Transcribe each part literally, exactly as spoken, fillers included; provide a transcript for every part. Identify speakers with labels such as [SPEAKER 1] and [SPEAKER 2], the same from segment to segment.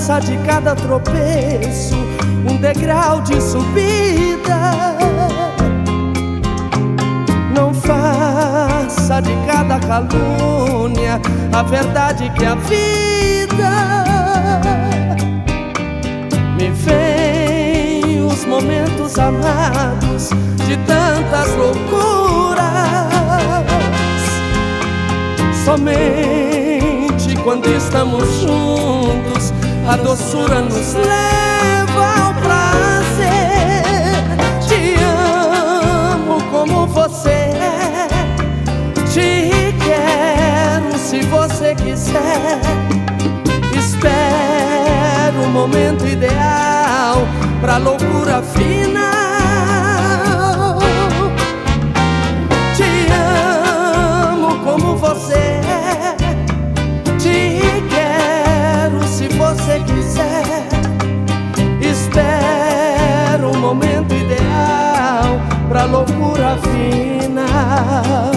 [SPEAKER 1] faça de cada tropeço um degrau de subida. Não faça de cada calúnia a verdade que a vida. Me vem os momentos amados de tantas loucuras. Somente quando estamos juntos a doçura nos leva ao prazer. Te amo como você é, te quero se você quiser. Espero o momento ideal pra loucura final. Te amo como você é, te quero se você quiser. Espero o momento ideal pra loucura final.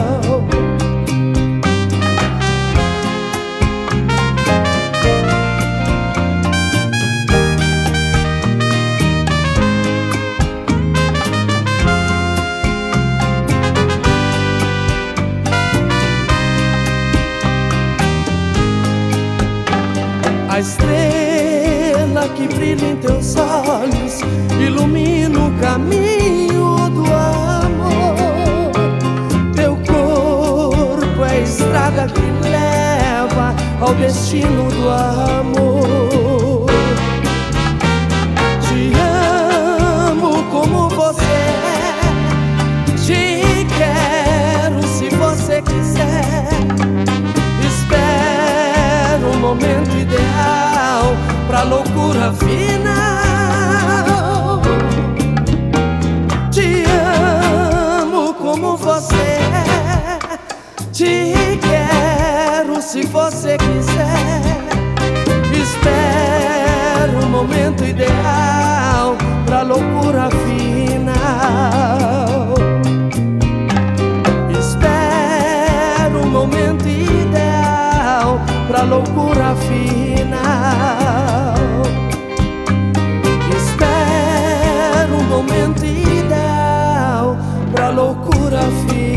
[SPEAKER 1] A estrela que brilha em teus olhos ilumina o caminho do amor. Teu corpo é a estrada que leva ao destino do amor. Te amo como você é, te quero se você quiser. Espero o momento ideal pra loucura final. Te amo como você é, te quero se você quiser. Espero o momento ideal pra loucura final. Espero o momento ideal pra loucura final. Espero um momento ideal pra loucura final.